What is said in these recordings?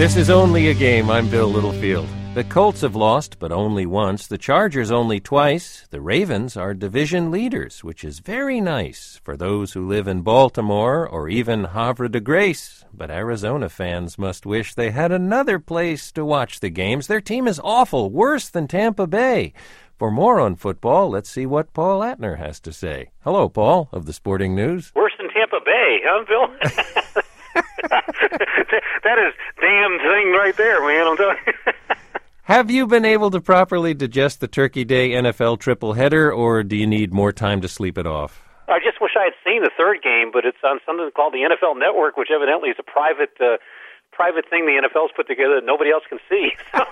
This is Only a Game. I'm Bill Littlefield. The Colts have lost, but only once. The Chargers only twice. The Ravens are division leaders, which is very nice for those who live in Baltimore or even Havre de Grace. But Arizona fans must wish they had another place to watch the games. Their team is awful, worse than Tampa Bay. For more on football, let's see what Paul Atner has to say. Hello, Paul, of the Sporting News. Worse than Tampa Bay, huh, Bill? That is damn thing right there, man. I'm telling you. Have you been able to properly digest the Turkey Day NFL triple header, or do you need more time to sleep it off? I just wish I had seen the third game, but it's on something called the NFL Network, which evidently is a private thing the NFL's put together that nobody else can see. So,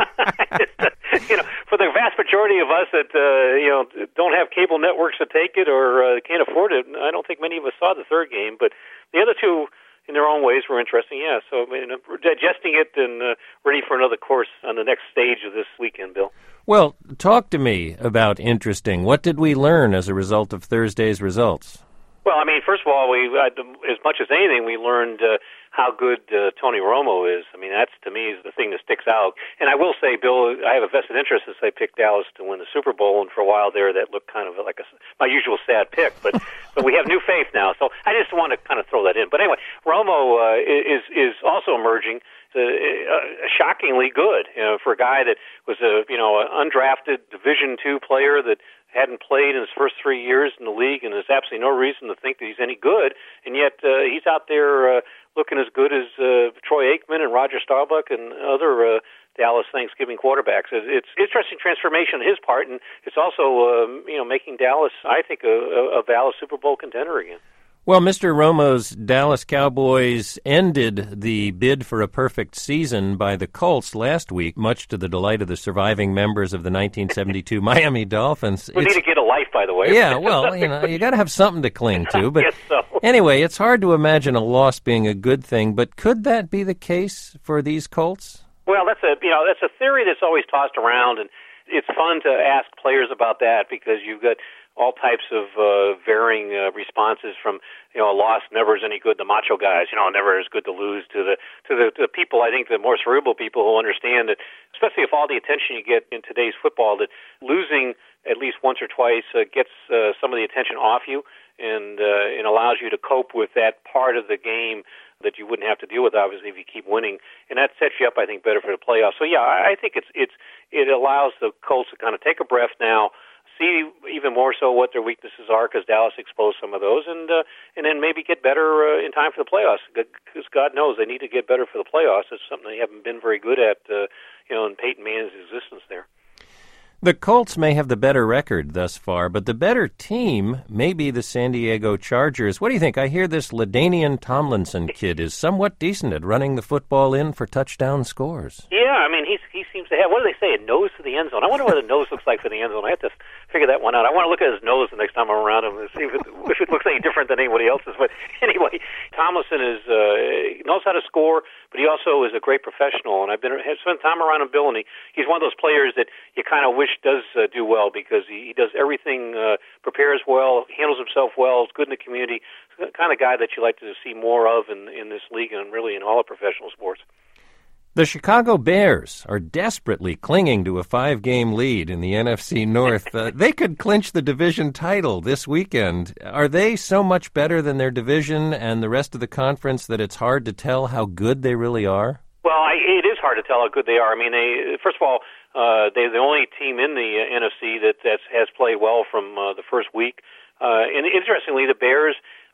for the vast majority of us that don't have cable networks to take it or can't afford it, I don't think many of us saw the third game. But the other two, in their own ways, were interesting. Yeah, so we're digesting it and ready for another course on the next stage of this weekend, Bill. Well, talk to me about interesting. What did we learn as a result of Thursday's results? Well, I mean, first of all, as much as anything, we learned how good Tony Romo is. I mean, that's, to me, is the thing that sticks out. And I will say, Bill, I have a vested interest since they picked Dallas to win the Super Bowl, and for a while there, that looked kind of like my usual sad pick. But we have new faith now, so I just want to kind of throw that in. But anyway, Romo is also emerging shockingly good for a guy that was an undrafted Division II player that hadn't played in his first 3 years in the league, and there's absolutely no reason to think that he's any good. And yet he's out there looking as good as Troy Aikman and Roger Staubach and other Dallas Thanksgiving quarterbacks. It's interesting transformation on his part, and it's also making Dallas, I think, a valid Super Bowl contender again. Well, Mr. Romo's Dallas Cowboys ended the bid for a perfect season by the Colts last week, much to the delight of the surviving members of the 1972 Miami Dolphins. We need to get a life, by the way. Yeah, well, you got to have something to cling to. But I guess so. Anyway, it's hard to imagine a loss being a good thing, but could that be the case for these Colts? Well, that's a theory that's always tossed around, and it's fun to ask players about that because you've got all types of varying responses from, a loss never is any good, the macho guys, never is good to lose, to the people, I think the more cerebral people who understand that, especially if all the attention you get in today's football, that losing at least once or twice gets some of the attention off you and allows you to cope with that part of the game that you wouldn't have to deal with, obviously, if you keep winning. And that sets you up, I think, better for the playoffs. So, yeah, I think it allows the Colts to kind of take a breath now, see even more so what their weaknesses are because Dallas exposed some of those, and then maybe get better in time for the playoffs because God knows they need to get better for the playoffs. It's something they haven't been very good at, in Peyton Manning's existence there. The Colts may have the better record thus far, but the better team may be the San Diego Chargers. What do you think? I hear this LaDainian Tomlinson kid is somewhat decent at running the football in for touchdown scores. Yeah, I mean, he seems to have, what do they say, a nose to the end zone? I wonder what a nose looks like for the end zone. I have to figure that one out. I want to look at his nose the next time I'm around him and see if it looks any different than anybody else's. But anyway, Tomlinson knows how to score, but he also is a great professional. And I've spent time around him, Bill, and he's one of those players that you kind of wish does do well because he does everything, prepares well, handles himself well, is good in the community. He's the kind of guy that you like to see more of in this league and really in all of professional sports. The Chicago Bears are desperately clinging to a 5-game lead in the NFC North. They could clinch the division title this weekend. Are they so much better than their division and the rest of the conference that it's hard to tell how good they really are? Well, it is hard to tell how good they are. I mean, first of all, they're the only team in the NFC that has played well from the first week. And interestingly, the Bears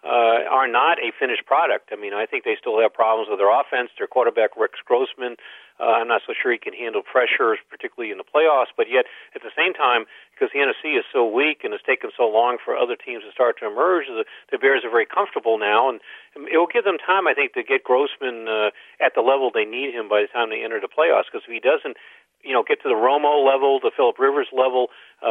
are not a finished product. I mean, I think they still have problems with their offense. Their quarterback, Rex Grossman, I'm not so sure he can handle pressure, particularly in the playoffs. But yet, at the same time, because the NFC is so weak and it's taken so long for other teams to start to emerge, the Bears are very comfortable now. And it will give them time, I think, to get Grossman at the level they need him by the time they enter the playoffs. Because if he doesn't, get to the Romo level, the Phillip Rivers level,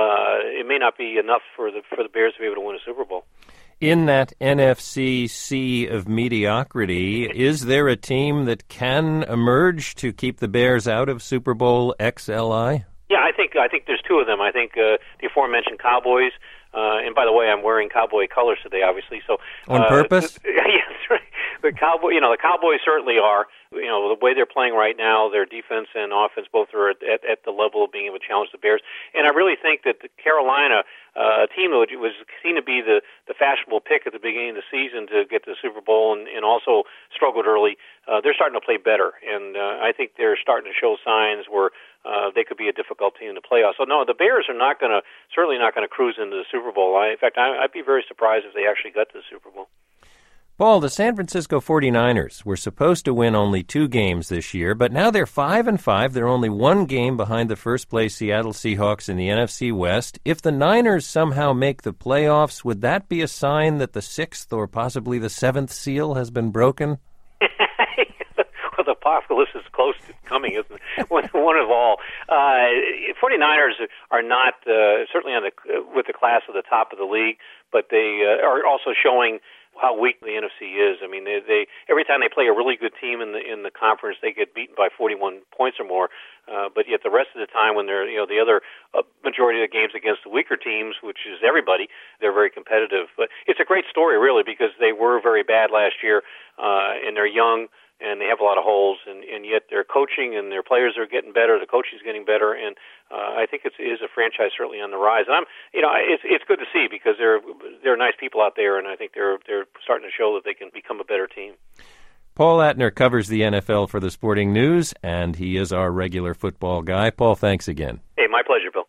it may not be enough for the Bears to be able to win a Super Bowl. In that NFC sea of mediocrity, is there a team that can emerge to keep the Bears out of Super Bowl XLI? Yeah, I think there's two of them. I think the aforementioned Cowboys, and by the way, I'm wearing Cowboy colors today, obviously. So on purpose? Yeah, that's right. The Cowboys certainly are. The way they're playing right now, their defense and offense both are at the level of being able to challenge the Bears. And I really think that the Carolina team, which was seen to be the fashionable pick at the beginning of the season to get to the Super Bowl and also struggled early, they're starting to play better. And I think they're starting to show signs where they could be a difficult team in the playoffs. So no, the Bears are certainly not going to cruise into the Super Bowl. In fact, I'd be very surprised if they actually got to the Super Bowl. Paul, the San Francisco 49ers were supposed to win only 2 games this year, but now they're 5-5. They're only 1 game behind the first-place Seattle Seahawks in the NFC West. If the Niners somehow make the playoffs, would that be a sign that the 6th or possibly the 7th seal has been broken? Well, the apocalypse is close to coming, isn't it? One of all. 49ers are not certainly with the class of the top of the league, but they are also showing how weak the NFC is. I mean, they every time they play a really good team in the conference, they get beaten by 41 points or more. But yet the rest of the time, when they're the other majority of the games against the weaker teams, which is everybody, they're very competitive. But it's a great story, really, because they were very bad last year, and they're young. And they have a lot of holes, and yet their coaching and their players are getting better. The coaching is getting better, and I think it is a franchise certainly on the rise. And it's good to see because they're nice people out there, and I think they're starting to show that they can become a better team. Paul Atner covers the NFL for the Sporting News, and he is our regular football guy. Paul, thanks again. Hey, my pleasure, Bill.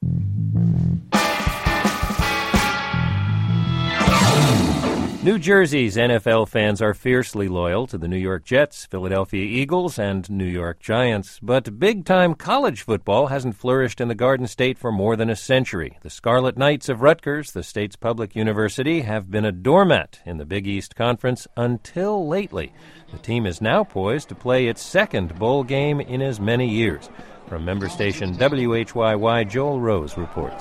New Jersey's NFL fans are fiercely loyal to the New York Jets, Philadelphia Eagles, and New York Giants. But big-time college football hasn't flourished in the Garden State for more than a century. The Scarlet Knights of Rutgers, the state's public university, have been a doormat in the Big East Conference until lately. The team is now poised to play its 2nd bowl game in as many years. From member station WHYY, Joel Rose reports.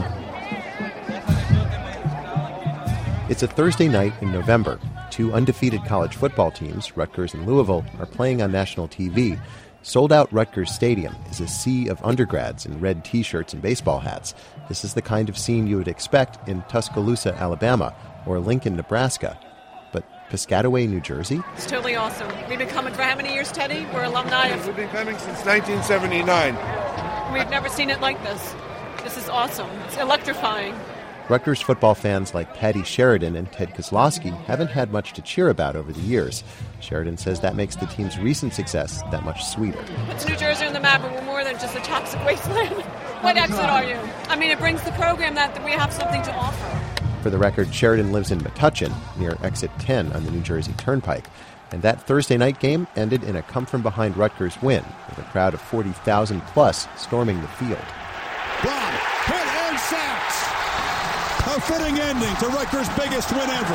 It's a Thursday night in November. 2 undefeated college football teams, Rutgers and Louisville, are playing on national TV. Sold-out Rutgers Stadium is a sea of undergrads in red T-shirts and baseball hats. This is the kind of scene you would expect in Tuscaloosa, Alabama, or Lincoln, Nebraska. But Piscataway, New Jersey? It's totally awesome. We've been coming for how many years, Teddy? We're alumni of... We've been coming since 1979. We've never seen it like this. This is awesome. It's electrifying. Rutgers football fans like Patty Sheridan and Ted Kozlowski haven't had much to cheer about over the years. Sheridan says that makes the team's recent success that much sweeter. Puts New Jersey on the map, but we're more than just a toxic wasteland. What exit are you? I mean, it brings the program that we have something to offer. For the record, Sheridan lives in Metuchen, near exit 10 on the New Jersey Turnpike. And that Thursday night game ended in a come-from-behind Rutgers win, with a crowd of 40,000 plus storming the field. Block, hit, and sacks. A fitting ending to Rutgers' biggest win ever.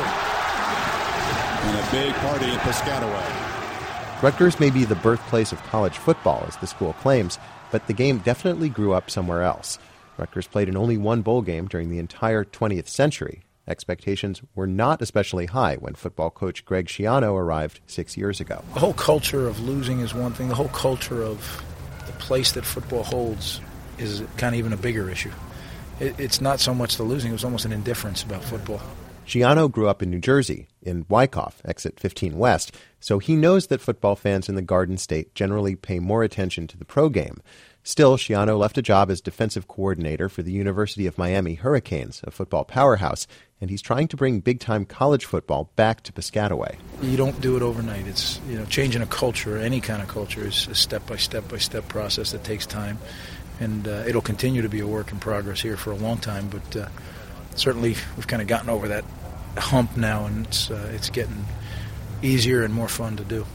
And a big party in Piscataway. Rutgers may be the birthplace of college football, as the school claims, but the game definitely grew up somewhere else. Rutgers played in only 1 bowl game during the entire 20th century. Expectations were not especially high when football coach Greg Schiano arrived 6 years ago. The whole culture of losing is one thing. The whole culture of the place that football holds is kind of even a bigger issue. It's not so much the losing, it was almost an indifference about football. Schiano grew up in New Jersey, in Wyckoff, exit 15 West, so he knows that football fans in the Garden State generally pay more attention to the pro game. Still, Schiano left a job as defensive coordinator for the University of Miami Hurricanes, a football powerhouse, and he's trying to bring big-time college football back to Piscataway. You don't do it overnight. It's, changing a culture, any kind of culture, is a step-by-step process that takes time. And it'll continue to be a work in progress here for a long time, but certainly we've kind of gotten over that hump now, and it's getting easier and more fun to do.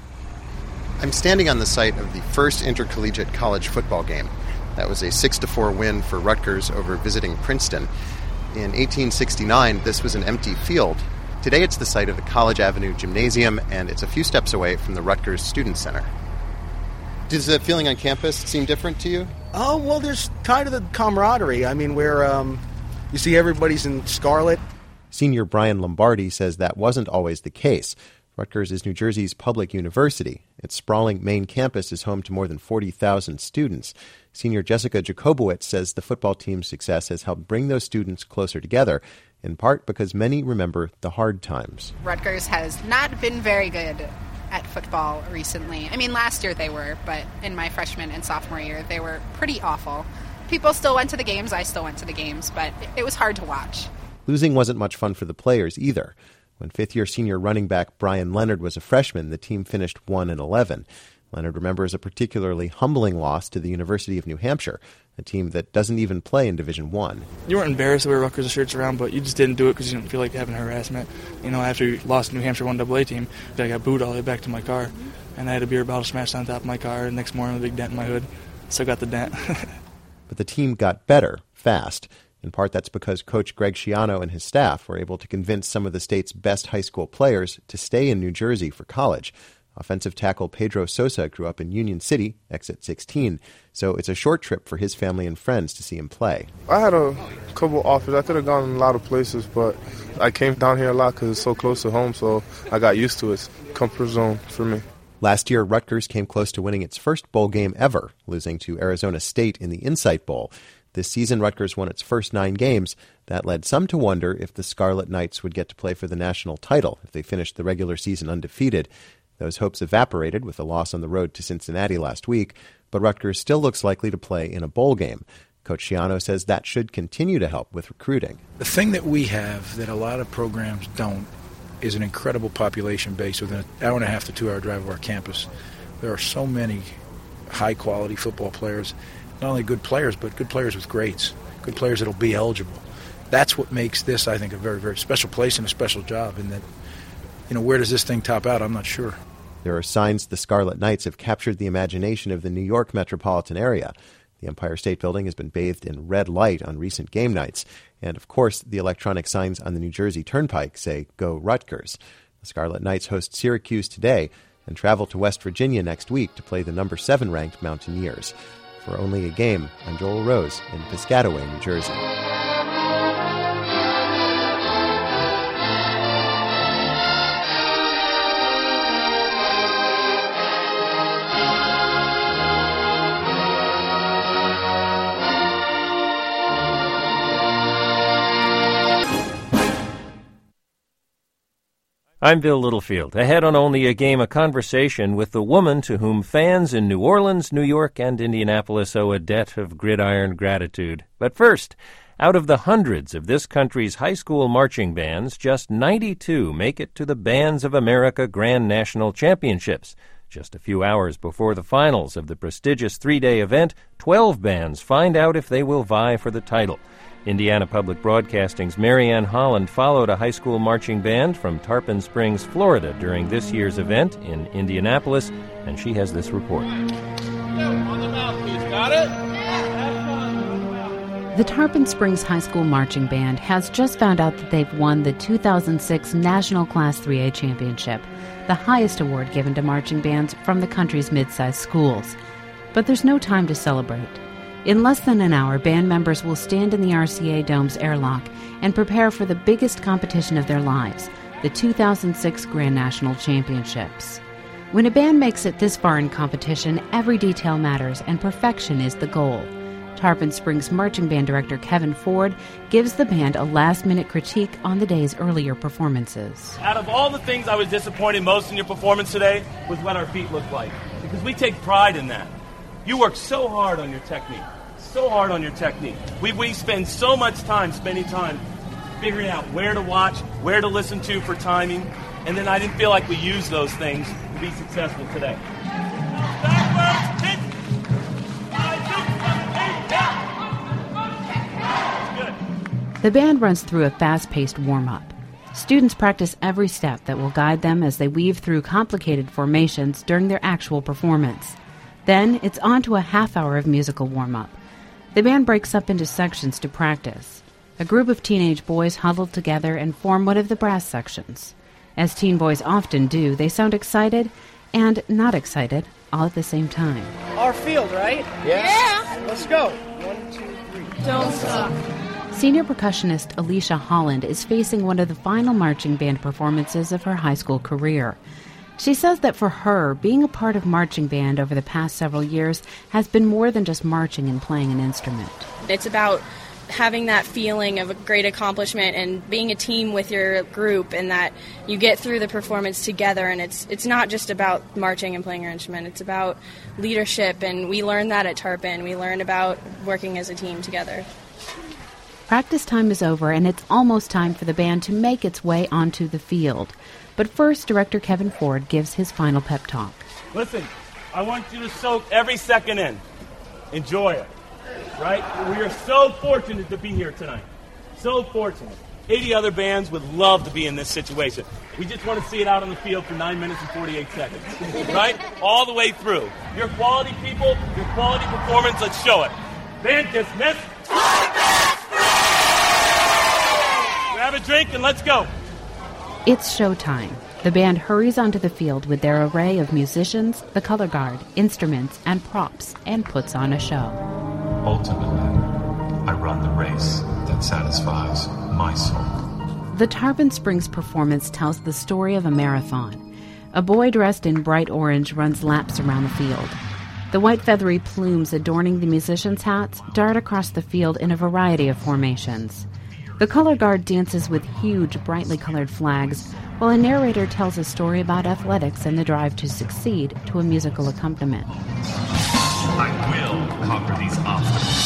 I'm standing on the site of the first intercollegiate college football game. That was a 6-4 win for Rutgers over visiting Princeton. In 1869, this was an empty field. Today it's the site of the College Avenue Gymnasium, and it's a few steps away from the Rutgers Student Center. Does the feeling on campus seem different to you? Oh, well, there's kind of the camaraderie. I mean, where you see everybody's in scarlet. Senior Brian Lombardi says that wasn't always the case. Rutgers is New Jersey's public university. Its sprawling main campus is home to more than 40,000 students. Senior Jessica Jacobowitz says the football team's success has helped bring those students closer together, in part because many remember the hard times. Rutgers has not been very good at football recently. I mean, last year they were, but in my freshman and sophomore year, they were pretty awful. People still went to the games. I still went to the games, but it was hard to watch. Losing wasn't much fun for the players either. When fifth-year senior running back Brian Leonard was a freshman, the team finished 1-11. Leonard remembers a particularly humbling loss to the University of New Hampshire, a team that doesn't even play in Division I. You weren't embarrassed to wear Rutgers shirts around, but you just didn't do it because you didn't feel like having harassment. You know, after we lost the New Hampshire 1AA team, I got booed all the way back to my car, and I had a beer bottle smashed on top of my car, and the next morning a big dent in my hood. Still got the dent. But the team got better fast. In part, that's because Coach Greg Schiano and his staff were able to convince some of the state's best high school players to stay in New Jersey for college. Offensive tackle Pedro Sosa grew up in Union City, exit 16, so it's a short trip for his family and friends to see him play. I had a couple offers. I could have gone in a lot of places, but I came down here a lot because it's so close to home, so I got used to it. Comfort zone for me. Last year, Rutgers came close to winning its first bowl game ever, losing to Arizona State in the Insight Bowl. This season, Rutgers won its first 9 games. That led some to wonder if the Scarlet Knights would get to play for the national title if they finished the regular season undefeated. Those hopes evaporated with a loss on the road to Cincinnati last week, but Rutgers still looks likely to play in a bowl game. Coach Schiano says that should continue to help with recruiting. The thing that we have that a lot of programs don't is an incredible population base within an hour and a half to 2 hour drive of our campus. There are so many high-quality football players, not only good players, but good players with grades, good players that will be eligible. That's what makes this, I think, a very, very special place and a special job. And that, you know, where does this thing top out? I'm not sure. There are signs the Scarlet Knights have captured the imagination of the New York metropolitan area. The Empire State Building has been bathed in red light on recent game nights. And, of course, the electronic signs on the New Jersey Turnpike say, "Go Rutgers." The Scarlet Knights host Syracuse today and travel to West Virginia next week to play the number 7-ranked Mountaineers. For Only a Game, I'm Joel Rose in Piscataway, New Jersey. I'm Bill Littlefield. Ahead on Only a Game, a conversation with the woman to whom fans in New Orleans, New York, and Indianapolis owe a debt of gridiron gratitude. But first, out of the hundreds of this country's high school marching bands, just 92 make it to the Bands of America Grand National Championships. Just a few hours before the finals of the prestigious 3-day event, 12 bands find out if they will vie for the title. Indiana Public Broadcasting's Marianne Holland followed a high school marching band from Tarpon Springs, Florida, during this year's event in Indianapolis, and she has this report. On the mouthpiece, got it? The Tarpon Springs High School Marching Band has just found out that they've won the 2006 National Class 3A Championship, the highest award given to marching bands from the country's mid-sized schools. But there's no time to celebrate. In less than an hour, band members will stand in the RCA Dome's airlock and prepare for the biggest competition of their lives, the 2006 Grand National Championships. When a band makes it this far in competition, every detail matters and perfection is the goal. Tarpon Springs Marching Band Director Kevin Ford gives the band a last-minute critique on the day's earlier performances. Out of all the things I was disappointed most in your performance today was what our feet looked like, because we take pride in that. You work so hard on your technique, We spend so much time figuring out where to watch, where to listen to for timing, and then I didn't feel like we used those things to be successful today. Backwards, hit. 5, 6, 7, 8, down. Good. The band runs through a fast-paced warm-up. Students practice every step that will guide them as they weave through complicated formations during their actual performance. Then, it's on to a half-hour of musical warm-up. The band breaks up into sections to practice. A group of teenage boys huddle together and form one of the brass sections. As teen boys often do, they sound excited and not excited all at the same time. Our field, right? Yeah. Let's go. 1, 2, 3. Don't stop. Senior percussionist Alicia Holland is facing one of the final marching band performances of her high school career. She says that for her, being a part of marching band over the past several years has been more than just marching and playing an instrument. It's about having that feeling of a great accomplishment and being a team with your group, and that you get through the performance together, and it's not just about marching and playing your instrument, it's about leadership, and we learn that at Tarpon. We learn about working as a team together. Practice time is over, and it's almost time for the band to make its way onto the field. But first, director Kevin Ford gives his final pep talk. Listen, I want you to soak every second in. Enjoy it, right? We are so fortunate to be here tonight. So fortunate. 80 other bands would love to be in this situation. We just want to see it out on the field for 9 minutes and 48 seconds, right? All the way through. Your quality people, your quality performance, let's show it. Band dismissed. Grab a drink and let's go. It's showtime. The band hurries onto the field with their array of musicians, the color guard, instruments, and props, and puts on a show. Ultimately, I run the race that satisfies my soul. The Tarpon Springs performance tells the story of a marathon. A boy dressed in bright orange runs laps around the field. The white feathery plumes adorning the musicians' hats dart across the field in a variety of formations. The color guard dances with huge, brightly colored flags, while a narrator tells a story about athletics and the drive to succeed to a musical accompaniment. I will conquer these obstacles.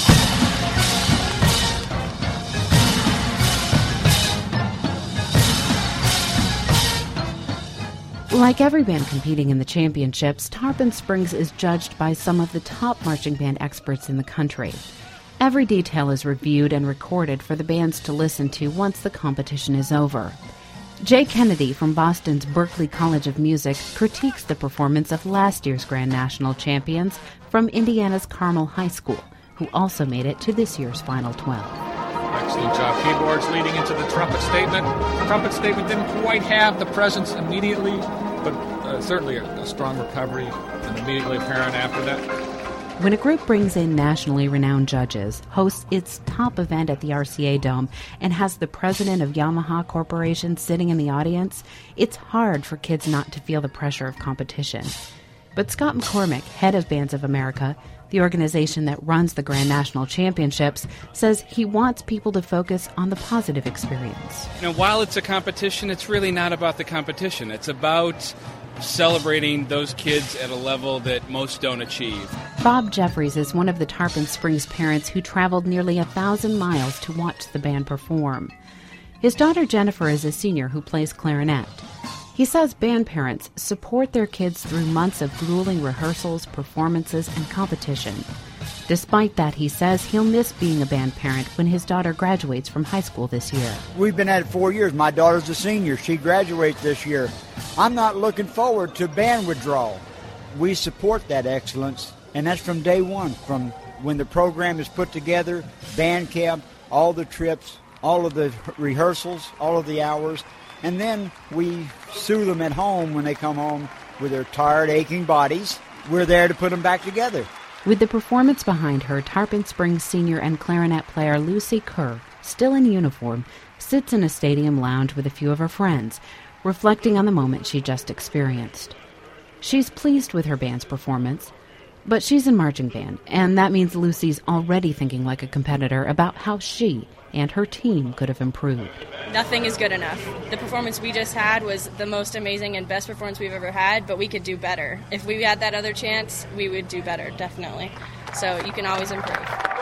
Like every band competing in the championships, Tarpon Springs is judged by some of the top marching band experts in the country. Every detail is reviewed and recorded for the bands to listen to once the competition is over. Jay Kennedy from Boston's Berklee College of Music critiques the performance of last year's Grand National champions from Indiana's Carmel High School, who also made it to this year's Final 12. Excellent job. Keyboards leading into the trumpet statement. The trumpet statement didn't quite have the presence immediately, but certainly a strong recovery and immediately apparent after that. When a group brings in nationally renowned judges, hosts its top event at the RCA Dome, and has the president of Yamaha Corporation sitting in the audience, it's hard for kids not to feel the pressure of competition. But Scott McCormick, head of Bands of America, the organization that runs the Grand National Championships, says he wants people to focus on the positive experience. While it's a competition, it's really not about the competition. It's about celebrating those kids at a level that most don't achieve. Bob Jeffries is one of the Tarpon Springs parents who traveled nearly 1,000 miles to watch the band perform. His daughter Jennifer is a senior who plays clarinet. He says band parents support their kids through months of grueling rehearsals, performances, and competition. Despite that, he says he'll miss being a band parent when his daughter graduates from high school this year. We've been at it 4 years. My daughter's a senior. She graduates this year. I'm not looking forward to band withdrawal. We support that excellence, and that's from day one, from when the program is put together, band camp, all the trips, all of the rehearsals, all of the hours, and then we soothe them at home when they come home with their tired, aching bodies. We're there to put them back together. With the performance behind her, Tarpon Springs senior and clarinet player Lucy Kerr, still in uniform, sits in a stadium lounge with a few of her friends, reflecting on the moment she just experienced. She's pleased with her band's performance, but she's in marching band, and that means Lucy's already thinking like a competitor about how she and her team could have improved. Nothing is good enough. The performance we just had was the most amazing and best performance we've ever had, but we could do better. If we had that other chance, we would do better, definitely. So you can always improve.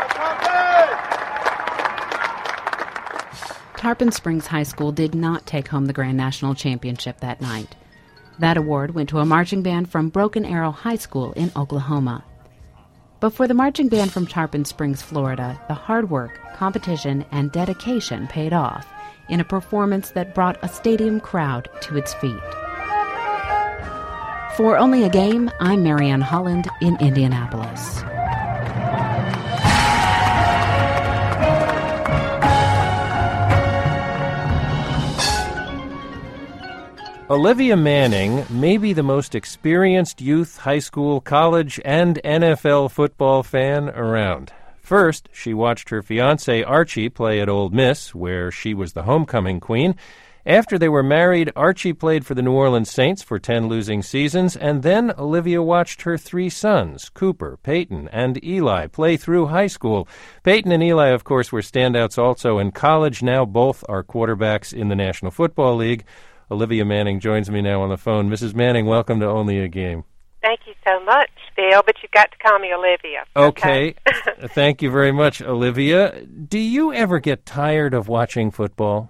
Tarpon Springs High School did not take home the Grand National Championship that night. That award went to a marching band from Broken Arrow High School in Oklahoma. But for the marching band from Tarpon Springs, Florida, the hard work, competition, and dedication paid off in a performance that brought a stadium crowd to its feet. For Only a Game, I'm Marianne Holland in Indianapolis. Olivia Manning may be the most experienced youth, high school, college, and NFL football fan around. First, she watched her fiancé Archie play at Ole Miss, where she was the homecoming queen. After they were married, Archie played for the New Orleans Saints for 10 losing seasons, and then Olivia watched her 3 sons, Cooper, Peyton, and Eli, play through high school. Peyton and Eli, of course, were standouts also in college. Now both are quarterbacks in the National Football League. Olivia Manning joins me now on the phone. Mrs. Manning, welcome to Only a Game. Thank you so much, Bill, but you've got to call me Olivia. Okay. Thank you very much, Olivia. Do you ever get tired of watching football?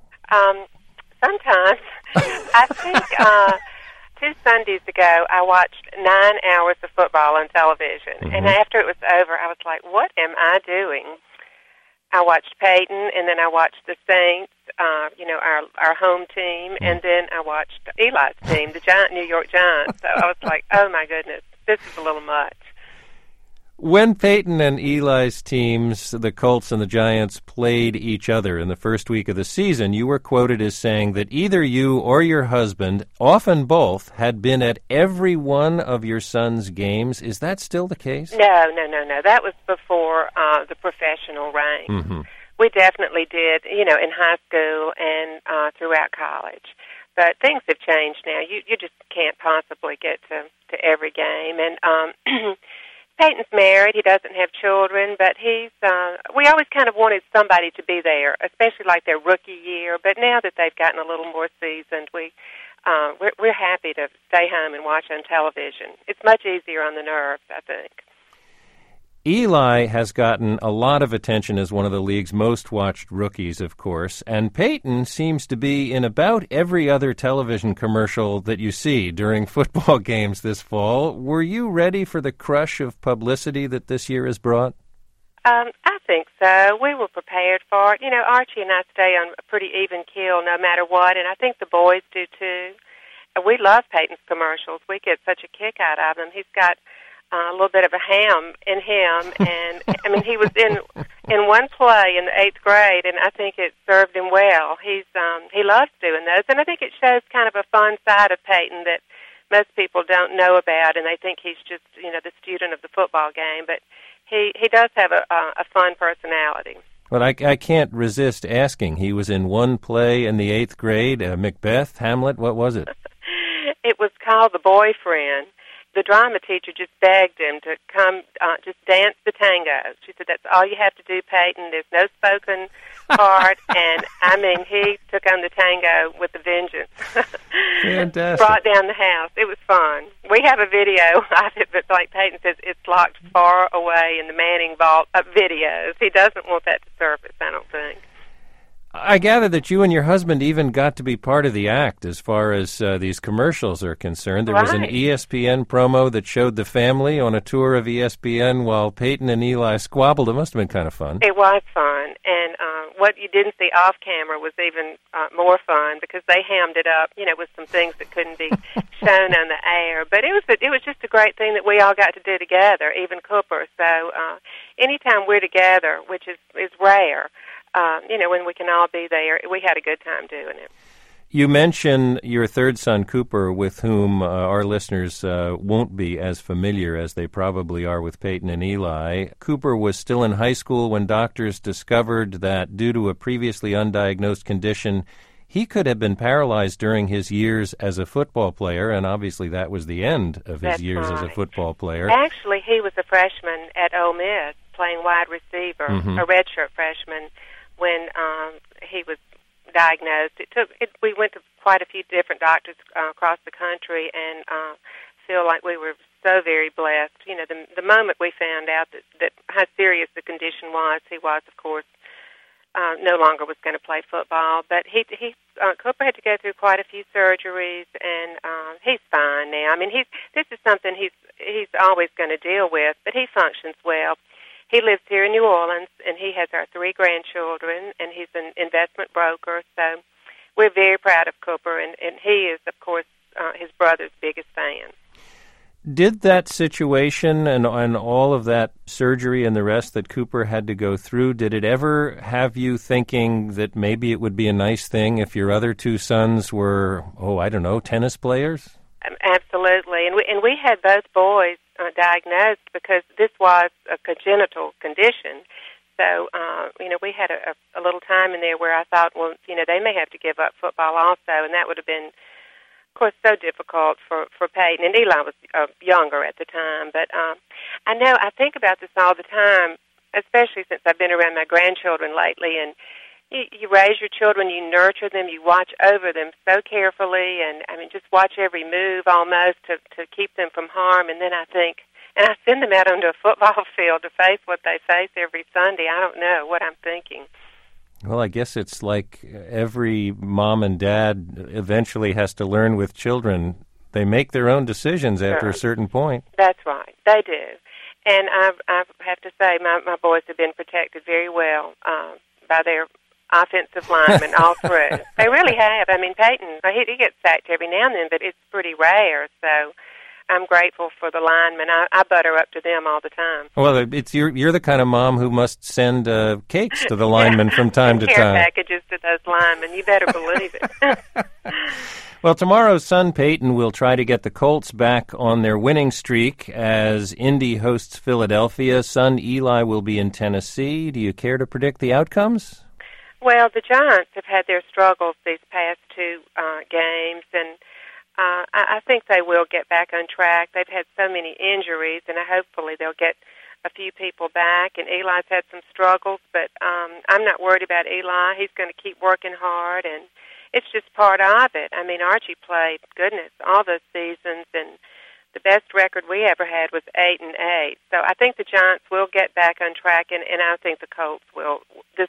Sometimes. I think 2 Sundays ago I watched 9 hours of football on television, and after it was over, I was like, what am I doing? I watched Peyton, and then I watched the Saints, our home team, and then I watched Eli's team, the New York Giants. So I was like, oh, my goodness, this is a little much. When Peyton and Eli's teams, the Colts and the Giants, played each other in the first week of the season, you were quoted as saying that either you or your husband, often both, had been at every one of your son's games. Is that still the case? No. That was before the professional reign. We definitely did, in high school and throughout college. But things have changed now. You just can't possibly get to every game. And Peyton's married. He doesn't have children, but we always kind of wanted somebody to be there, especially like their rookie year. But now that they've gotten a little more seasoned, we're happy to stay home and watch on television. It's much easier on the nerves, I think. Eli has gotten a lot of attention as one of the league's most watched rookies, of course, and Peyton seems to be in about every other television commercial that you see during football games this fall. Were you ready for the crush of publicity that this year has brought? I think so. We were prepared for it. Archie and I stay on a pretty even keel no matter what, and I think the boys do too. We love Peyton's commercials. We get such a kick out of them. He's got a little bit of a ham in him, and I mean, he was in one play in the 8th grade, and I think it served him well. He loves doing those, and I think it shows kind of a fun side of Peyton that most people don't know about, and they think he's just the student of the football game, but he does have a fun personality. Well, I can't resist asking. He was in one play in the 8th grade, Macbeth, Hamlet. What was it? It was called The Boyfriend. The drama teacher just begged him to come just dance the tango. She said, that's all you have to do, Peyton. There's no spoken part. And, I mean, he took on the tango with a vengeance. Fantastic. Brought down the house. It was fun. We have a video of it, but like Peyton says, it's locked far away in the Manning vault of videos. He doesn't want that to surface, I don't think. I gather that you and your husband even got to be part of the act as far as these commercials are concerned. There was an ESPN promo that showed the family on a tour of ESPN while Peyton and Eli squabbled. It must have been kind of fun. It was fun, and what you didn't see off camera was even more fun because they hammed it up, with some things that couldn't be shown on the air. But it was just a great thing that we all got to do together, even Cooper. So anytime we're together, which is rare, when we can all be there, we had a good time doing it. You mention your third son, Cooper, with whom our listeners won't be as familiar as they probably are with Peyton and Eli. Cooper was still in high school when doctors discovered that due to a previously undiagnosed condition, he could have been paralyzed during his years as a football player, and obviously that was the end of his years as a football player. Actually, he was a freshman at Ole Miss, playing wide receiver, a redshirt freshman, when he was diagnosed. We went to quite a few different doctors across the country, and feel like we were so very blessed. The moment we found out that how serious the condition was, he was, of course, no longer was going to play football. But Cooper had to go through quite a few surgeries, and he's fine now. I mean, this is something he's always going to deal with, but he functions well. He lives here in New Orleans, and he has our 3 grandchildren, and he's an investment broker. So we're very proud of Cooper, and he is, of course, his brother's biggest fan. Did that situation and all of that surgery and the rest that Cooper had to go through, did it ever have you thinking that maybe it would be a nice thing if your other 2 sons were, tennis players? Absolutely. And we had both boys diagnosed because this was a congenital condition. So, we had a little time in there where I thought, well, they may have to give up football also, and that would have been, of course, so difficult for Peyton. And Eli was younger at the time. But I think about this all the time, especially since I've been around my grandchildren lately, and you raise your children, you nurture them, you watch over them so carefully, and just watch every move almost to keep them from harm. And then I think, and I send them out onto a football field to face what they face every Sunday. I don't know what I'm thinking. Well, I guess it's like every mom and dad eventually has to learn with children. They make their own decisions after a certain point. That's right. They do. And I have to say, my boys have been protected very well by their offensive linemen all through. They really have. Peyton, he gets sacked every now and then, but it's pretty rare. So I'm grateful for the linemen. I butter up to them all the time. Well, you're the kind of mom who must send cakes to the linemen from time to time. Care packages to those linemen. You better believe it. Well, tomorrow's son Peyton will try to get the Colts back on their winning streak as Indy hosts Philadelphia. Son Eli will be in Tennessee. Do you care to predict the outcomes? Well, the Giants have had their struggles these past two games, and I think they will get back on track. They've had so many injuries, and hopefully they'll get a few people back. And Eli's had some struggles, but I'm not worried about Eli. He's going to keep working hard, and it's just part of it. Archie played, goodness, all those seasons, and the best record we ever had was 8-8. So I think the Giants will get back on track, and I think the Colts will. This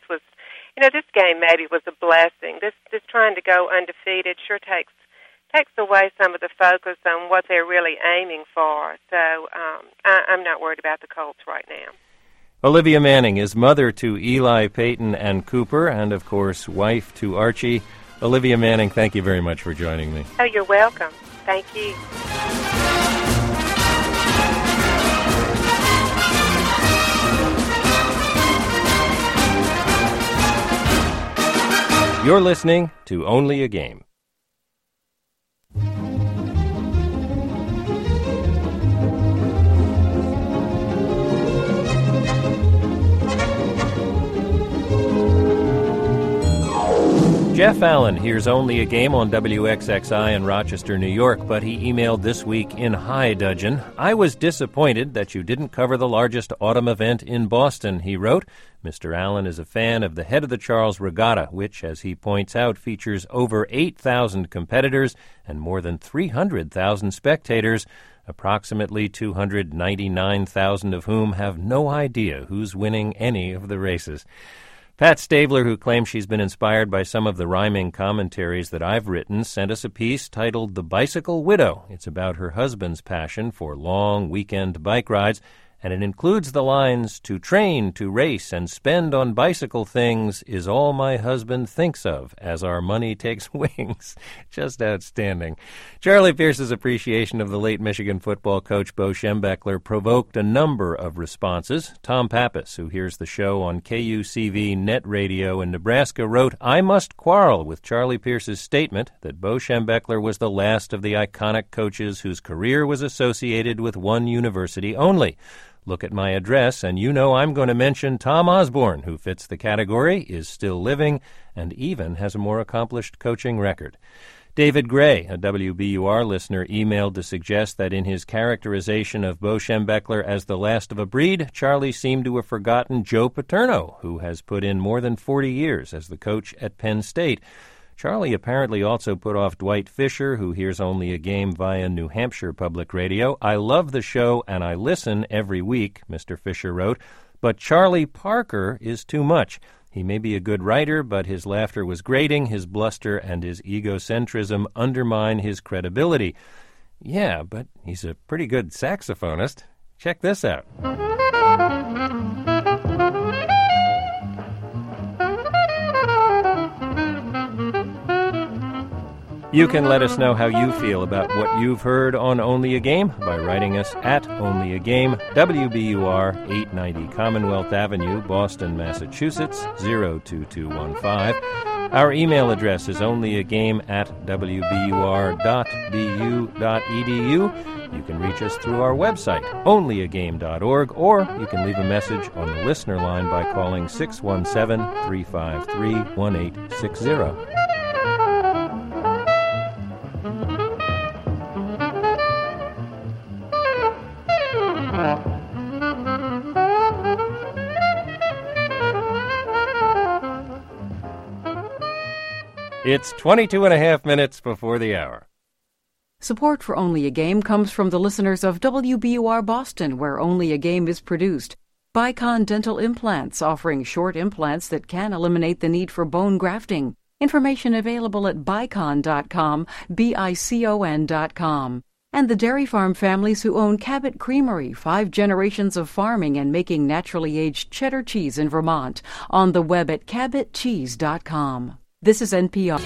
game maybe was a blessing. This trying to go undefeated sure takes away some of the focus on what they're really aiming for. So I'm not worried about the Colts right now. Olivia Manning is mother to Eli, Peyton, and Cooper, and, of course, wife to Archie. Olivia Manning, thank you very much for joining me. Oh, you're welcome. Thank you. You're listening to Only a Game. Jeff Allen hears Only a Game on WXXI in Rochester, New York, but he emailed this week in high dudgeon. I was disappointed that you didn't cover the largest autumn event in Boston, he wrote. Mr. Allen is a fan of the Head of the Charles Regatta, which, as he points out, features over 8,000 competitors and more than 300,000 spectators, approximately 299,000 of whom have no idea who's winning any of the races. Pat Stabler, who claims she's been inspired by some of the rhyming commentaries that I've written, sent us a piece titled The Bicycle Widow. It's about her husband's passion for long weekend bike rides, and it includes the lines, "To train, to race, and spend on bicycle things is all my husband thinks of as our money takes wings." Just outstanding. Charlie Pierce's appreciation of the late Michigan football coach Bo Schembechler provoked a number of responses. Tom Pappas, who hears the show on KUCV Net Radio in Nebraska, wrote, "I must quarrel with Charlie Pierce's statement that Bo Schembechler was the last of the iconic coaches whose career was associated with one university only. Look at my address, and you know I'm going to mention Tom Osborne, who fits the category, is still living, and even has a more accomplished coaching record." David Gray, a WBUR listener, emailed to suggest that in his characterization of Bo Schembechler as the last of a breed, Charlie seemed to have forgotten Joe Paterno, who has put in more than 40 years as the coach at Penn State. Charlie apparently also put off Dwight Fisher, who hears Only a Game via New Hampshire Public Radio. "I love the show and I listen every week," Mr. Fisher wrote, "but Charlie Parker is too much. He may be a good writer, but his laughter was grating, his bluster and his egocentrism undermine his credibility." Yeah, but he's a pretty good saxophonist. Check this out. You can let us know how you feel about what you've heard on Only a Game by writing us at Only a Game, WBUR 890 Commonwealth Avenue, Boston, Massachusetts, 02215. Our email address is onlyagame@wbur.bu.edu. You can reach us through our website, onlyagame.org, or you can leave a message on the listener line by calling 617-353-1860. It's 22 and a half minutes before the hour. Support for Only a Game comes from the listeners of WBUR Boston, where Only a Game is produced. Bicon Dental Implants, offering short implants that can eliminate the need for bone grafting. Information available at bicon.com, BICON.com. And the dairy farm families who own Cabot Creamery, 5 generations of farming and making naturally aged cheddar cheese in Vermont, on the web at cabotcheese.com. This is NPR.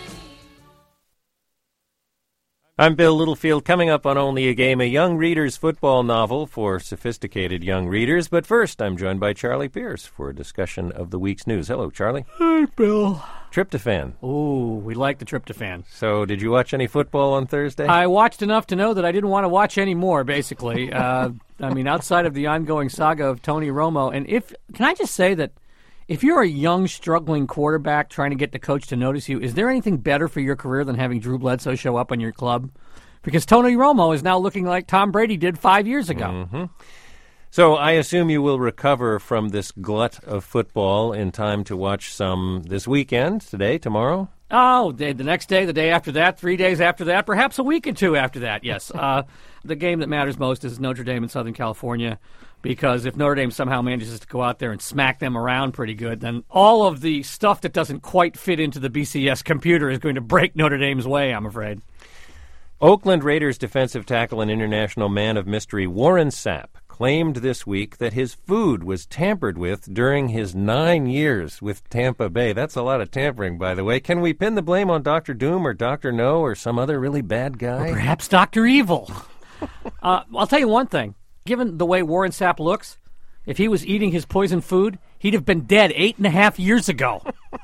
I'm Bill Littlefield. Coming up on Only a Game, a young reader's football novel for sophisticated young readers. But first, I'm joined by Charlie Pierce for a discussion of the week's news. Hello, Charlie. Hi, Bill. Tryptophan. Ooh, we like the tryptophan. So, did you watch any football on Thursday? I watched enough to know that I didn't want to watch any more, basically. I mean, outside of the ongoing saga of Tony Romo. And can I just say that if you're a young, struggling quarterback trying to get the coach to notice you, is there anything better for your career than having Drew Bledsoe show up on your club? Because Tony Romo is now looking like Tom Brady did 5 years ago. Mm-hmm. So I assume you will recover from this glut of football in time to watch some this weekend, today, tomorrow? Oh, the next day, the day after that, 3 days after that, perhaps a week or two after that, yes. The game that matters most is Notre Dame in Southern California, because if Notre Dame somehow manages to go out there and smack them around pretty good, then all of the stuff that doesn't quite fit into the BCS computer is going to break Notre Dame's way, I'm afraid. Oakland Raiders defensive tackle and international man of mystery Warren Sapp claimed this week that his food was tampered with during his 9 years with Tampa Bay. That's a lot of tampering, by the way. Can we pin the blame on Dr. Doom or Dr. No or some other really bad guy? Or perhaps Dr. Evil. I'll tell you one thing. Given the way Warren Sapp looks, if he was eating his poison food, he'd have been dead 8.5 years ago.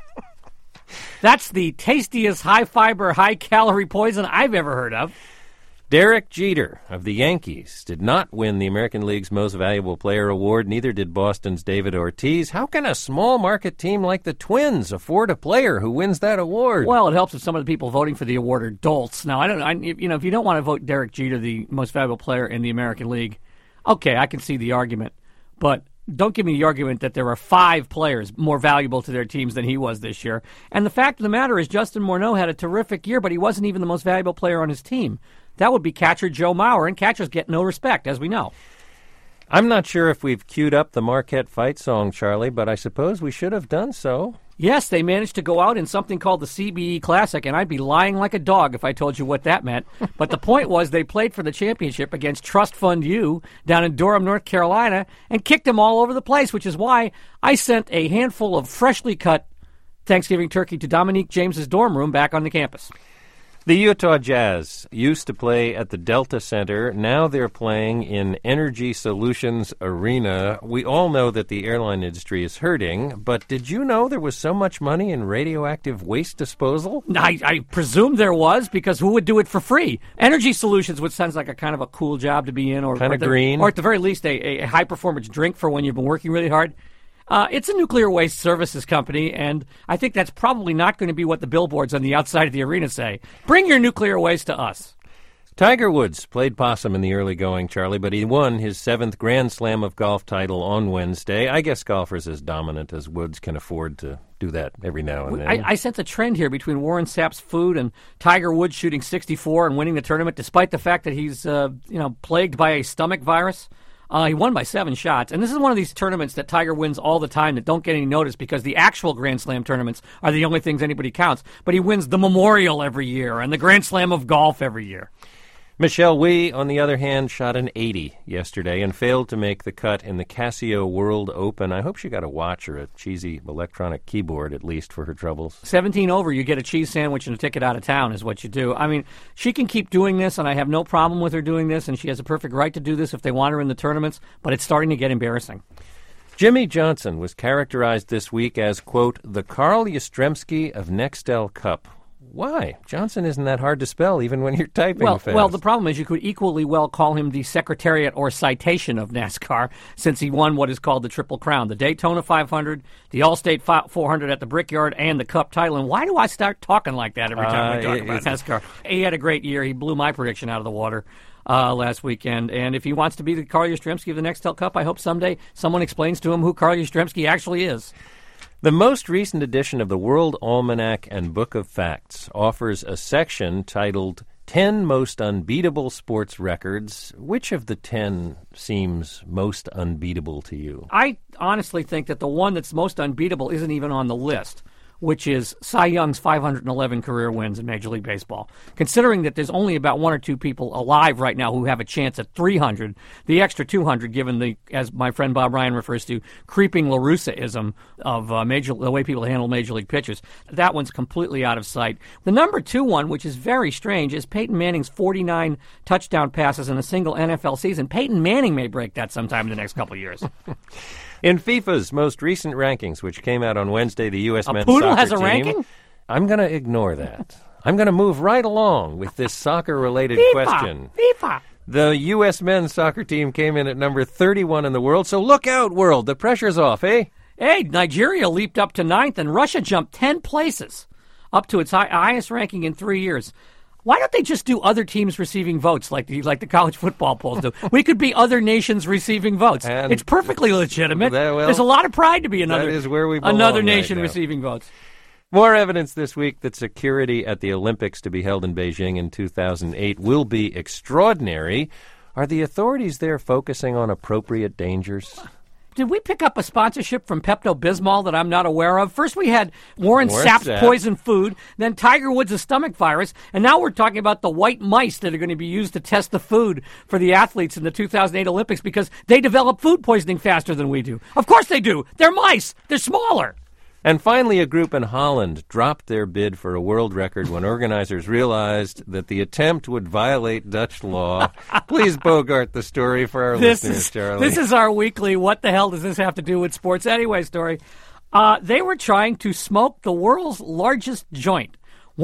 That's the tastiest high-fiber, high-calorie poison I've ever heard of. Derek Jeter of the Yankees did not win the American League's Most Valuable Player award. Neither did Boston's David Ortiz. How can a small-market team like the Twins afford a player who wins that award? Well, it helps if some of the people voting for the award are dolts. Now, if you don't want to vote Derek Jeter the Most Valuable Player in the American League, okay, I can see the argument. But don't give me the argument that there are 5 players more valuable to their teams than he was this year. And the fact of the matter is Justin Morneau had a terrific year, but he wasn't even the most valuable player on his team. That would be catcher Joe Mauer, and catchers get no respect, as we know. I'm not sure if we've queued up the Marquette fight song, Charlie, but I suppose we should have done so. Yes, they managed to go out in something called the CBE Classic, and I'd be lying like a dog if I told you what that meant. But the point was they played for the championship against Trust Fund U down in Durham, North Carolina, and kicked them all over the place, which is why I sent a handful of freshly cut Thanksgiving turkey to Dominique James's dorm room back on the campus. The Utah Jazz used to play at the Delta Center. Now they're playing in Energy Solutions Arena. We all know that the airline industry is hurting, but did you know there was so much money in radioactive waste disposal? I presume there was, because who would do it for free? Energy Solutions, which sounds like a kind of a cool job to be in, or kind of green, or at the very least a high-performance drink for when you've been working really hard. It's a nuclear waste services company, and I think that's probably not going to be what the billboards on the outside of the arena say. Bring your nuclear waste to us. Tiger Woods played possum in the early going, Charlie, but he won his 7th Grand Slam of Golf title on Wednesday. I guess golfers as dominant as Woods can afford to do that every now and then. I sense a trend here between Warren Sapp's food and Tiger Woods shooting 64 and winning the tournament, despite the fact that he's plagued by a stomach virus. He won by 7 shots. And this is one of these tournaments that Tiger wins all the time that don't get any notice because the actual Grand Slam tournaments are the only things anybody counts. But he wins the Memorial every year and the Grand Slam of Golf every year. Michelle Wie, on the other hand, shot an 80 yesterday and failed to make the cut in the Casio World Open. I hope she got a watch or a cheesy electronic keyboard, at least, for her troubles. 17 over, you get a cheese sandwich and a ticket out of town is what you do. I mean, she can keep doing this, and I have no problem with her doing this, and she has a perfect right to do this if they want her in the tournaments, but it's starting to get embarrassing. Jimmy Johnson was characterized this week as, quote, the Carl Yastrzemski of Nextel Cup. Why? Johnson isn't that hard to spell, even when you're typing fast. Well, the problem is you could equally well call him the Secretariat or Citation of NASCAR, since he won what is called the Triple Crown, the Daytona 500, the Allstate 400 at the Brickyard, and the Cup title. And why do I start talking like that every time we talk about NASCAR? He had a great year. He blew my prediction out of the water last weekend. And if he wants to be the Carl Yastrzemski of the Nextel Cup, I hope someday someone explains to him who Carl Yastrzemski actually is. The most recent edition of the World Almanac and Book of Facts offers a section titled 10 Most Unbeatable Sports Records. Which of the 10 seems most unbeatable to you? I honestly think that the one that's most unbeatable isn't even on the list, which is Cy Young's 511 career wins in Major League Baseball. Considering that there's only about one or two people alive right now who have a chance at 300, the extra 200, given the, as my friend Bob Ryan refers to, creeping La Russa-ism of the way people handle Major League pitchers, that one's completely out of sight. The number 2 one, which is very strange, is Peyton Manning's 49 touchdown passes in a single NFL season. Peyton Manning may break that sometime in the next couple of years. In FIFA's most recent rankings, which came out on Wednesday, the U.S. men's poodle soccer has a team, ranking? I'm going to ignore that. I'm going to move right along with this soccer-related question. FIFA! The U.S. men's soccer team came in at number 31 in the world, so look out, world. The pressure's off, eh? Hey, Nigeria leaped up to 9th, and Russia jumped 10 places, up to its highest ranking in 3 years. Why don't they just do other teams receiving votes like the college football polls do? We could be other nations receiving votes. And it's perfectly legitimate. There's a lot of pride to be another nation receiving votes. More evidence this week that security at the Olympics to be held in Beijing in 2008 will be extraordinary. Are the authorities there focusing on appropriate dangers? Did we pick up a sponsorship from Pepto-Bismol that I'm not aware of? First we had Warren Sapp's poison food, then Tiger Woods' stomach virus, and now we're talking about the white mice that are going to be used to test the food for the athletes in the 2008 Olympics because they develop food poisoning faster than we do. Of course they do. They're mice. They're smaller. And finally, a group in Holland dropped their bid for a world record when organizers realized that the attempt would violate Dutch law. Please bogart the story for our listeners, Charlie. This is our weekly, what the hell does this have to do with sports anyway story. They were trying to smoke the world's largest joint,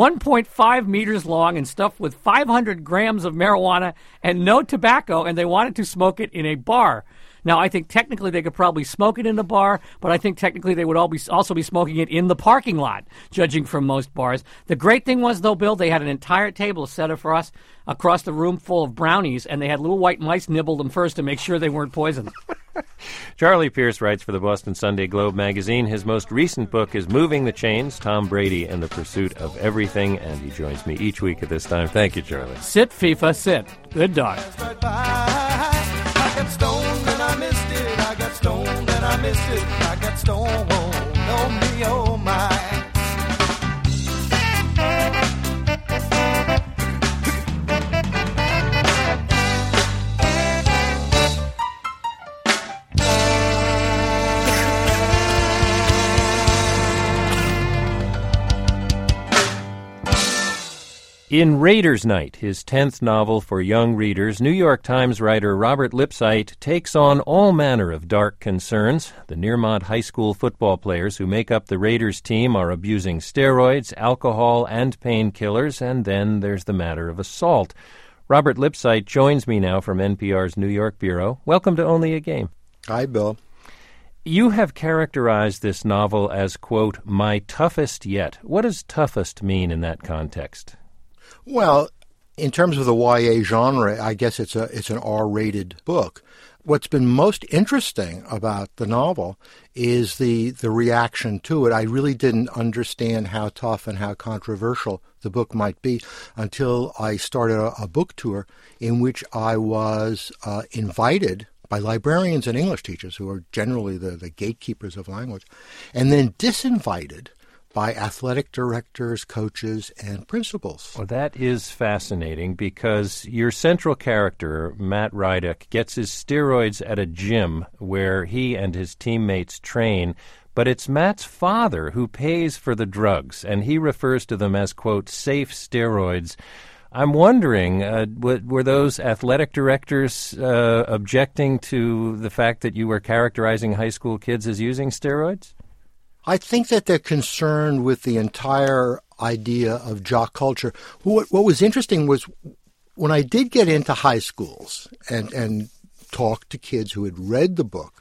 1.5 meters long and stuffed with 500 grams of marijuana and no tobacco, and they wanted to smoke it in a bar. Now, I think technically they could probably smoke it in the bar, but I think technically they would also be smoking it in the parking lot, judging from most bars. The great thing was, though, Bill, they had an entire table set up for us across the room full of brownies, and they had little white mice nibble them first to make sure they weren't poisoned. Charlie Pierce writes for the Boston Sunday Globe magazine. His most recent book is Moving the Chains, Tom Brady and the Pursuit of Everything, and he joins me each week at this time. Thank you, Charlie. Sit, FIFA, sit. Good dog. I got stoned and I missed it. I got stoned and I missed it. I got stoned. Oh me, oh my. In Raiders Night, his 10th novel for young readers, New York Times writer Robert Lipsyte takes on all manner of dark concerns. The Nearmont High School football players who make up the Raiders team are abusing steroids, alcohol, and painkillers, and then there's the matter of assault. Robert Lipsyte joins me now from NPR's New York bureau. Welcome to Only a Game. Hi, Bill. You have characterized this novel as, quote, my toughest yet. What does toughest mean in that context? Well, in terms of the YA genre, I guess it's an R-rated book. What's been most interesting about the novel is the reaction to it. I really didn't understand how tough and how controversial the book might be until I started a book tour in which I was invited by librarians and English teachers, who are generally the gatekeepers of language, and then disinvited by athletic directors, coaches, and principals. Well, that is fascinating because your central character, Matt Ryduck, gets his steroids at a gym where he and his teammates train, but it's Matt's father who pays for the drugs, and he refers to them as, quote, safe steroids. I'm wondering, were those athletic directors objecting to the fact that you were characterizing high school kids as using steroids? I think that they're concerned with the entire idea of jock culture. What was interesting was when I did get into high schools and talk to kids who had read the book,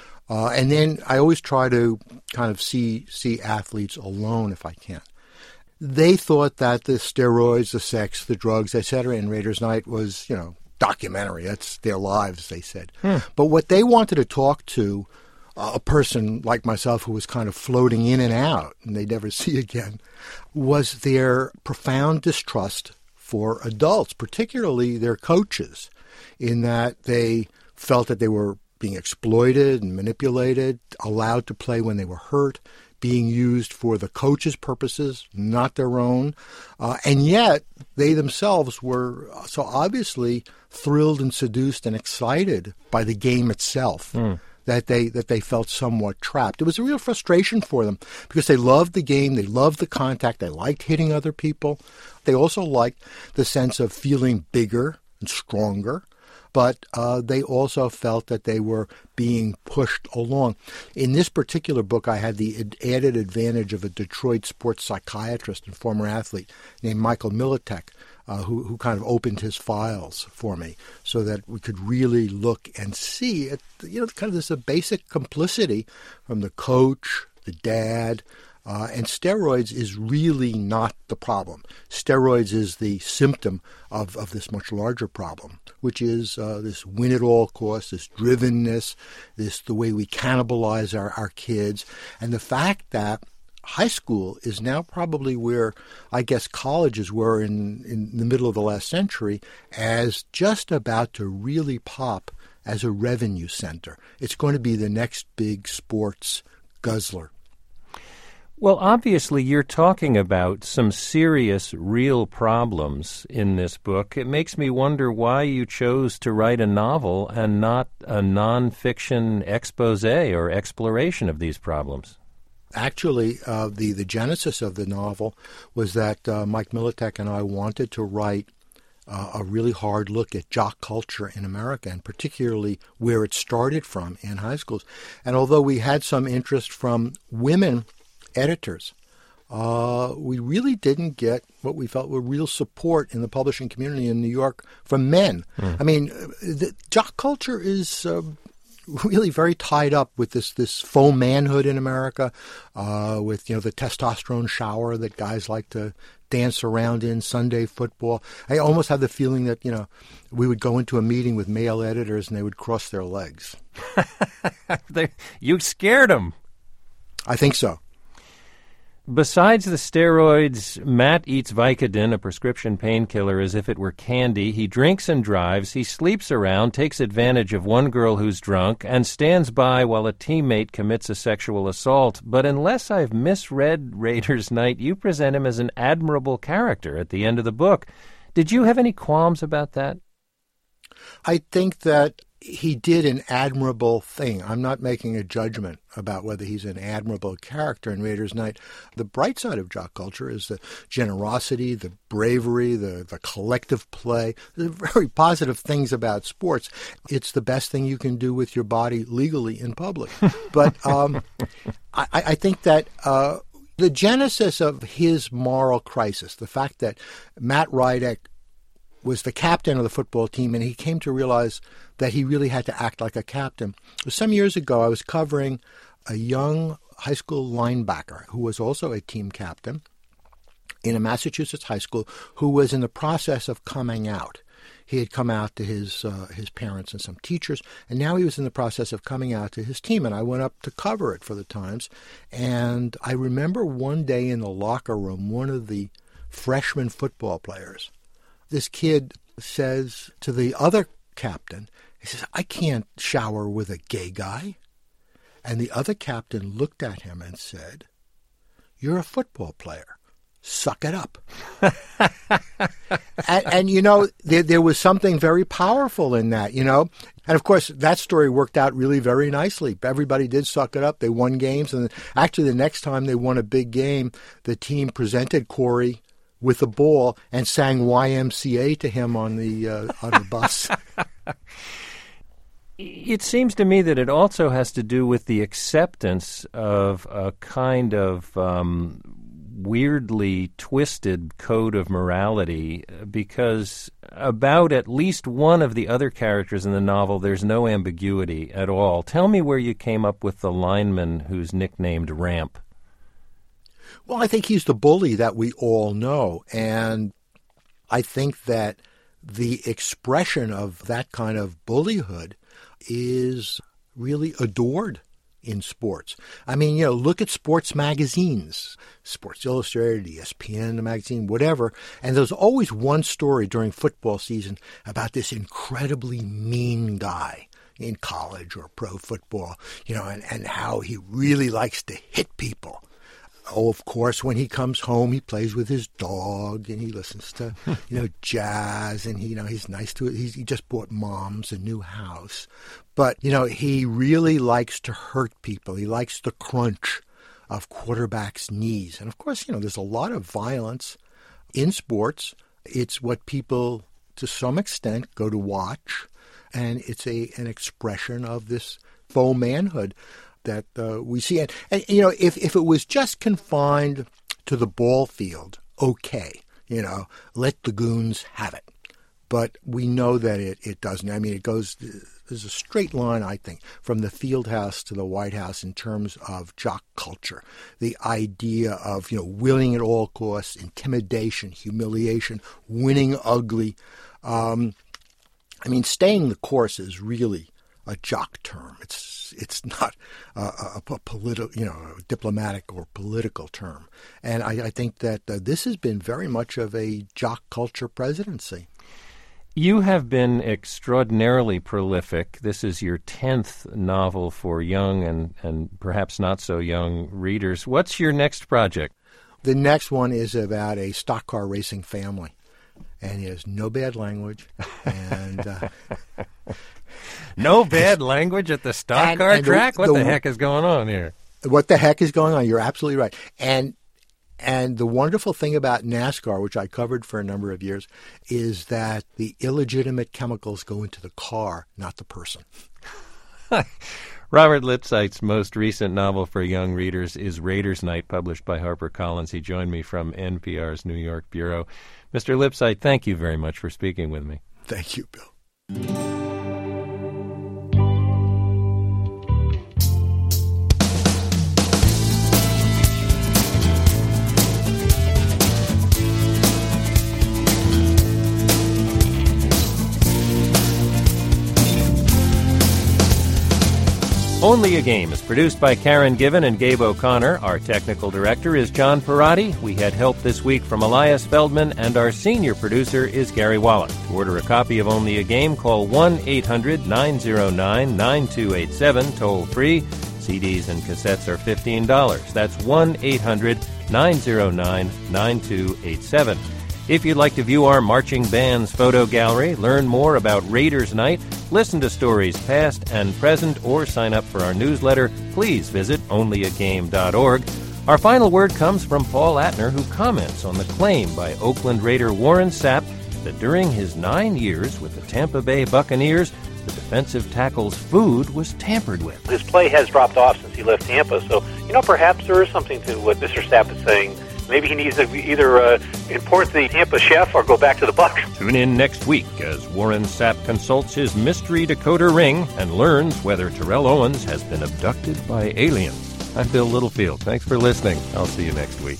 and then I always try to kind of see athletes alone if I can. They thought that the steroids, the sex, the drugs, etc. in Raiders Night was, documentary. That's their lives, they said. But what they wanted to talk to a person like myself who was kind of floating in and out and they'd never see again was their profound distrust for adults, particularly their coaches, in that they felt that they were being exploited and manipulated, allowed to play when they were hurt, being used for the coach's purposes, not their own. And yet they themselves were so obviously thrilled and seduced and excited by the game itself that they felt somewhat trapped. It was a real frustration for them because they loved the game, they loved the contact, they liked hitting other people. They also liked the sense of feeling bigger and stronger. But they also felt that they were being pushed along. In this particular book, I had the added advantage of a Detroit sports psychiatrist and former athlete named Michael Militek, who kind of opened his files for me so that we could really look and see, kind of this basic complicity from the coach, the dad, and steroids is really not the problem. Steroids is the symptom of this much larger problem, which is this win at all costs, this drivenness, the way we cannibalize our kids, and the fact that high school is now probably where I guess colleges were in the middle of the last century as just about to really pop as a revenue center. It's going to be the next big sports guzzler. Well, obviously, you're talking about some serious, real problems in this book. It makes me wonder why you chose to write a novel and not a nonfiction expose or exploration of these problems. Actually, the genesis of the novel was that Mike Militek and I wanted to write a really hard look at jock culture in America, and particularly where it started from in high schools. And although we had some interest from women editors, we really didn't get what we felt were real support in the publishing community in New York from men. I mean, the jock culture is really very tied up with this faux manhood in America, with the testosterone shower that guys like to dance around in, Sunday football. I almost have the feeling that we would go into a meeting with male editors and they would cross their legs. You scared them. I think so. Besides the steroids, Matt eats Vicodin, a prescription painkiller, as if it were candy. He drinks and drives. He sleeps around, takes advantage of one girl who's drunk, and stands by while a teammate commits a sexual assault. But unless I've misread Raiders Night, you present him as an admirable character at the end of the book. Did you have any qualms about that? I think that he did an admirable thing. I'm not making a judgment about whether he's an admirable character in Raiders Night. The bright side of jock culture is the generosity, the bravery, the collective play. There's very positive things about sports. It's the best thing you can do with your body legally in public. But I think that the genesis of his moral crisis, the fact that Matt Rydek was the captain of the football team, and he came to realize that he really had to act like a captain. Some years ago, I was covering a young high school linebacker who was also a team captain in a Massachusetts high school who was in the process of coming out. He had come out to his parents and some teachers, and now he was in the process of coming out to his team, and I went up to cover it for the Times. And I remember one day in the locker room, one of the freshman football players, this kid says to the other captain, he says, "I can't shower with a gay guy." And the other captain looked at him and said, "You're a football player. Suck it up." and there was something very powerful in that, And of course, that story worked out really very nicely. Everybody did suck it up. They won games. And actually, the next time they won a big game, the team presented Corey with the ball and sang YMCA to him on the bus. It seems to me that it also has to do with the acceptance of a kind of weirdly twisted code of morality, because about at least one of the other characters in the novel, there's no ambiguity at all. Tell me where you came up with the lineman who's nicknamed Ramp. Well, I think he's the bully that we all know, and I think that the expression of that kind of bullyhood is really adored in sports. I mean, look at sports magazines, Sports Illustrated, ESPN, the magazine, whatever, and there's always one story during football season about this incredibly mean guy in college or pro football, and how he really likes to hit people. Oh, of course, when he comes home, he plays with his dog and he listens to, jazz, and he's nice to it. He just bought mom's a new house. But, he really likes to hurt people. He likes the crunch of quarterbacks' knees. And, of course, there's a lot of violence in sports. It's what people, to some extent, go to watch. And it's an expression of this faux manhood that we see. And if it was just confined to the ball field, okay, let the goons have it. But we know that it doesn't. I mean, there's a straight line, I think, from the field house to the White House in terms of jock culture. The idea of, winning at all costs, intimidation, humiliation, winning ugly. Staying the course is really a jock term. It's not a political, a diplomatic or political term. And I think that this has been very much of a jock culture presidency. You have been extraordinarily prolific. This is your 10th novel for young and perhaps not so young readers. What's your next project? The next one is about a stock car racing family. And it has no bad language. And no bad language at the stock car track? What the heck is going on here? What the heck is going on? You're absolutely right. And the wonderful thing about NASCAR, which I covered for a number of years, is that the illegitimate chemicals go into the car, not the person. Robert Lipsyte's most recent novel for young readers is Raiders Night, published by HarperCollins. He joined me from NPR's New York bureau. Mr. Lipsyte, thank you very much for speaking with me. Thank you, Bill. Only a Game is produced by Karen Given and Gabe O'Connor. Our technical director is John Perotti. We had help this week from Elias Feldman, and our senior producer is Gary Wallach. To order a copy of Only a Game, call 1-800-909-9287, toll-free. CDs and cassettes are $15. That's 1-800-909-9287. If you'd like to view our marching band's photo gallery, learn more about Raiders Night, listen to stories past and present, or sign up for our newsletter, please visit onlyagame.org. Our final word comes from Paul Atner, who comments on the claim by Oakland Raider Warren Sapp that during his 9 years with the Tampa Bay Buccaneers, the defensive tackle's food was tampered with. His play has dropped off since he left Tampa, so, perhaps there is something to what Mr. Sapp is saying. Maybe he needs to either import the Tampa chef or go back to the Bucs. Tune in next week as Warren Sapp consults his mystery decoder ring and learns whether Terrell Owens has been abducted by aliens. I'm Bill Littlefield. Thanks for listening. I'll see you next week.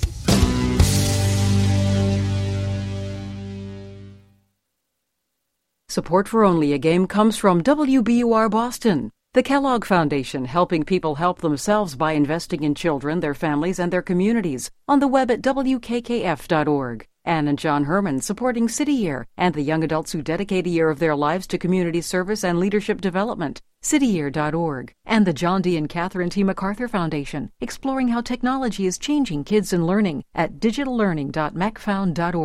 Support for Only a Game comes from WBUR Boston, the Kellogg Foundation, helping people help themselves by investing in children, their families, and their communities. On the web at WKKF.org. Ann and John Herman, supporting City Year and the young adults who dedicate a year of their lives to community service and leadership development. cityyear.org. And the John D. and Catherine T. MacArthur Foundation, exploring how technology is changing kids and learning at digitallearning.macfound.org.